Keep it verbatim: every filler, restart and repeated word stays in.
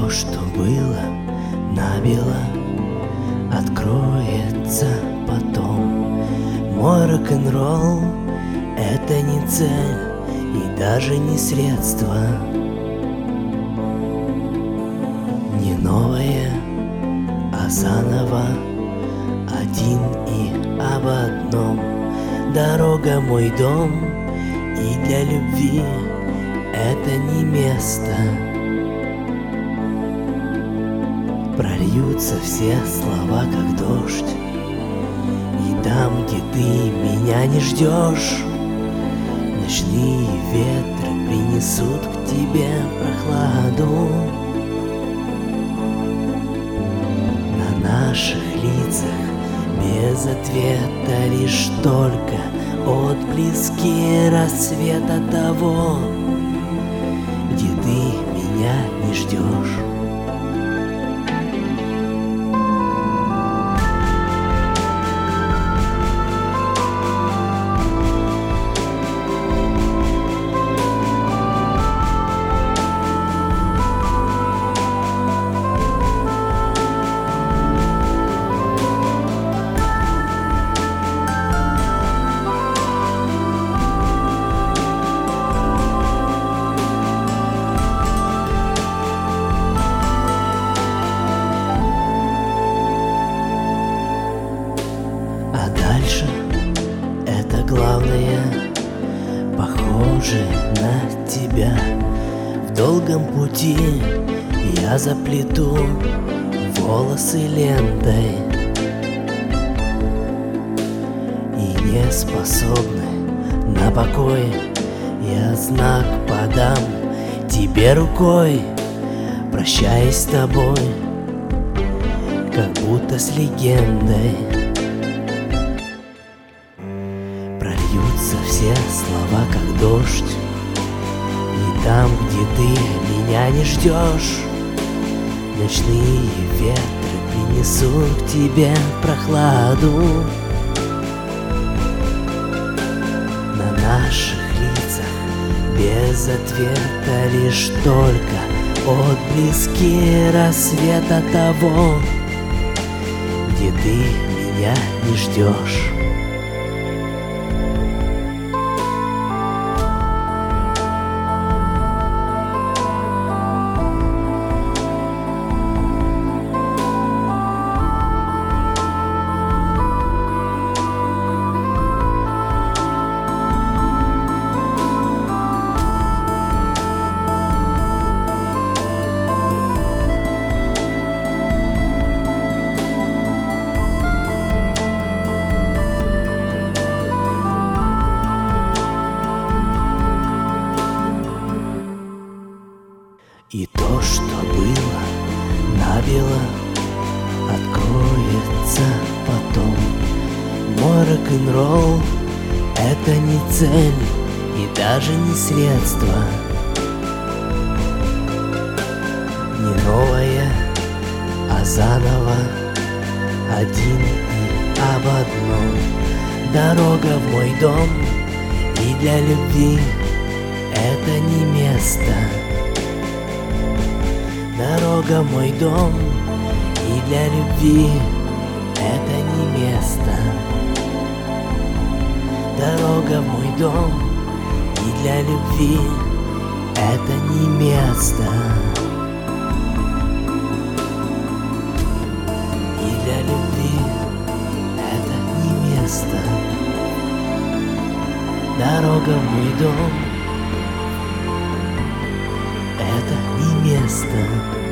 то, что было набело, откроется потом. Мой рок-н-ролл — это не цель и даже не средство, не новое, а заново, один и об одном. Дорога — мой дом, и для любви это не место. Прольются все слова, как дождь, и там, где ты меня не ждешь, ночные ветры принесут к тебе прохладу. На наших лицах без ответа лишь только отблески рассвета того, где ты меня не ждешь. А дальше это главное, похоже на тебя. В долгом пути я заплету волосы лентой, и не способный на покой я знак подам тебе рукой, прощаясь с тобой, как будто с легендой. Прольются все слова, как дождь, и там, где ты меня не ждешь, ночные ветры принесут к тебе прохладу. На наших лицах без ответа лишь только отблески рассвета того, где ты меня не ждешь. И то, что было набело, откроется потом. Мой рок-н-ролл — это не цель и даже не средство, не новое, а заново, один и об одном. Дорога в мой дом, и для любви это не место. Дорога — мой дом, и для любви это не место. Дорога — мой дом, и для любви это не место. И для любви это не место. Дорога — мой дом, это не место.